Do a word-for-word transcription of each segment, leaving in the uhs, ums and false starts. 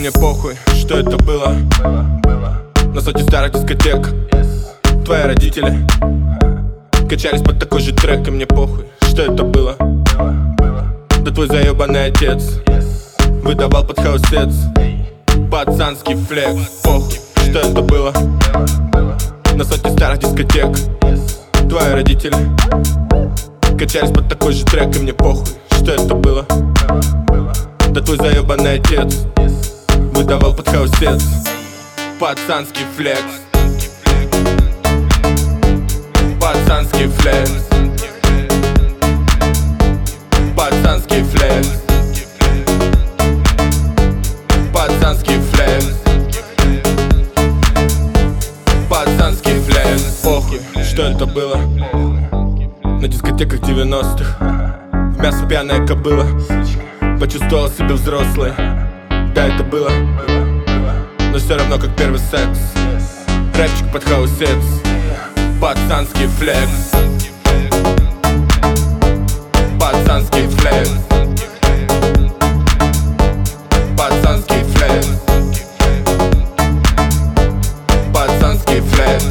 мне похуй, что это было. На сотни старых дискотек. Твои родители качались под такой же трек, и мне похуй, что это было. Да твой заебанный отец выдавал под хаусец пацанский флекс. Похуй, что это было. На сотни старых дискотек. Твои родители качались под такой же трек, и мне похуй, что это было. Да твой заебанный отец выдавал под хаусец пацанский флекс. Пацанский флекс. Пацанский флекс. Пацанский флекс. Пацанский флекс. Похуй, что это было. На дискотеках девяностых в мясо пьяная кобыла почувствовал себя взрослой. Да, это было, но все равно как первый секс. Рэпчик под хаусец. Пацанский флекс. Пацанский флекс. Пацанский флекс. Пацанский флекс.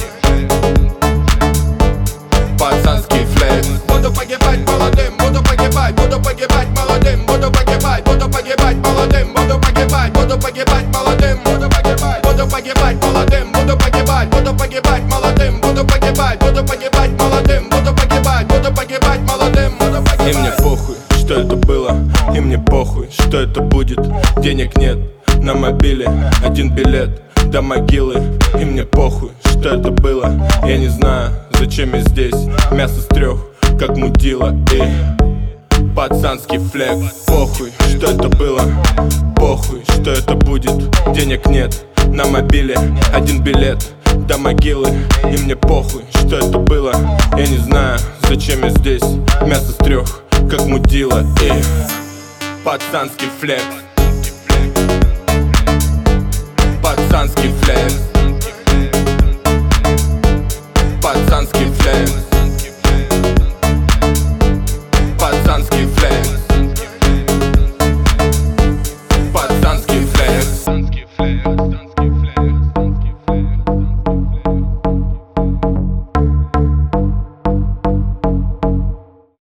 Пацанский флекс. Буду погибать молодым, буду погибать, буду погибать молодым, буду погибать, буду погибать молодым, буду погибать, буду погибать молодым, буду погибать, буду погибать молодым, буду погибать, буду погибать молодым, буду погибать, буду погибать молодым, буду погибать, буду погибать молодым, буду погибать. И мне похуй, что это было, и мне похуй, что это будет. Денег нет на мобиле, один билет до могилы. И мне похуй, что это было. Я не знаю, зачем я здесь. Мясо с трех, как мудила. И пацанский флекс. Похуй, что это было. Похуй, что это будет. Денег нет на мобиле, один билет до могилы. И мне похуй, что это было. Я не знаю, зачем я здесь. Мясо с трех, как мудила. И пацанский флекс. Пацанский флекс. Пацанский флекс.